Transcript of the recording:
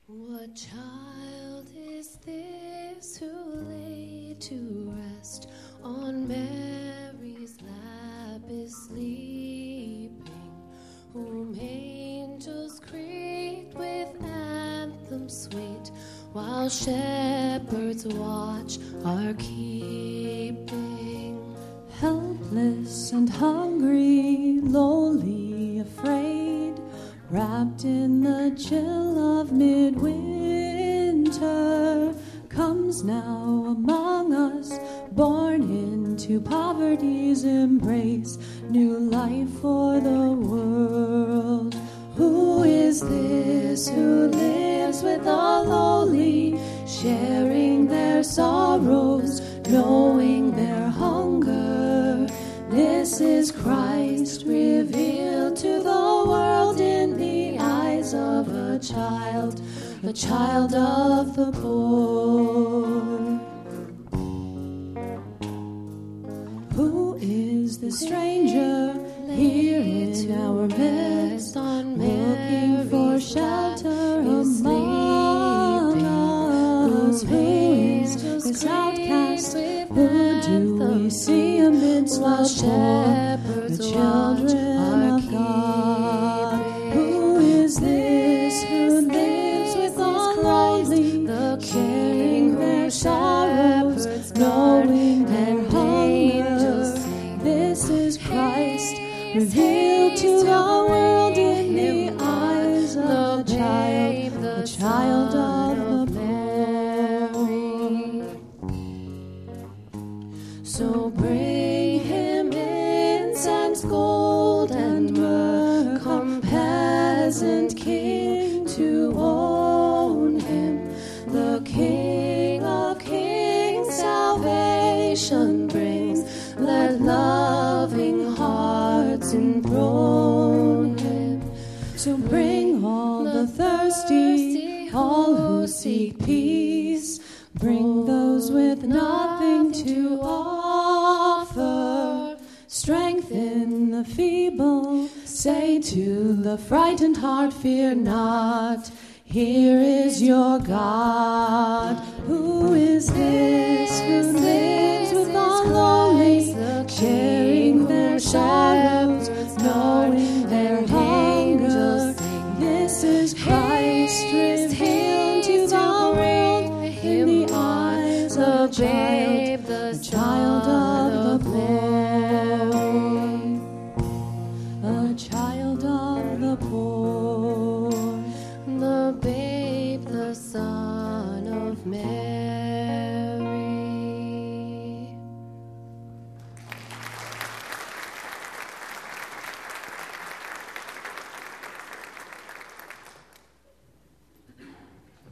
What child is this who lay to rest on Mary's lap is sleeping, whom angels greet with anthems sweet, while shepherds watch are keeping? Helpless and hungry, lowly, afraid, wrapped in the chill of midwinter, comes now among us, born into poverty's embrace, new life for the world. Who is this who lives with the lowly, sharing their sorrows, knowing their hunger? This is Christ revealed to the world in the eyes of a child of the poor. Who is the stranger here in our midst, looking for shelter among us? Who is this outcast? Who do we see amidst the shepherds, the children of God? Who is this who lives with the lowly, carrying their sorrows, knowing their hunger? This is Christ, revealed to the world in the eyes of a child of the Mary. So bring him incense, gold, and myrrh. Come, peasant king, to own him, the King of kings, salvation brings. Let loving hearts enthrone him. So bring all the thirsty, all who seek peace. Bring those with nothing to offer. Strengthen the feeble. Say to the frightened heart, fear not. Here is your God. Who is this who lives with the lowly, sharing their sorrows, knowing their hunger? This is Christ, revealed to the world in the eyes of the child of the Mary, a child of the poor, the babe, the Son of Mary.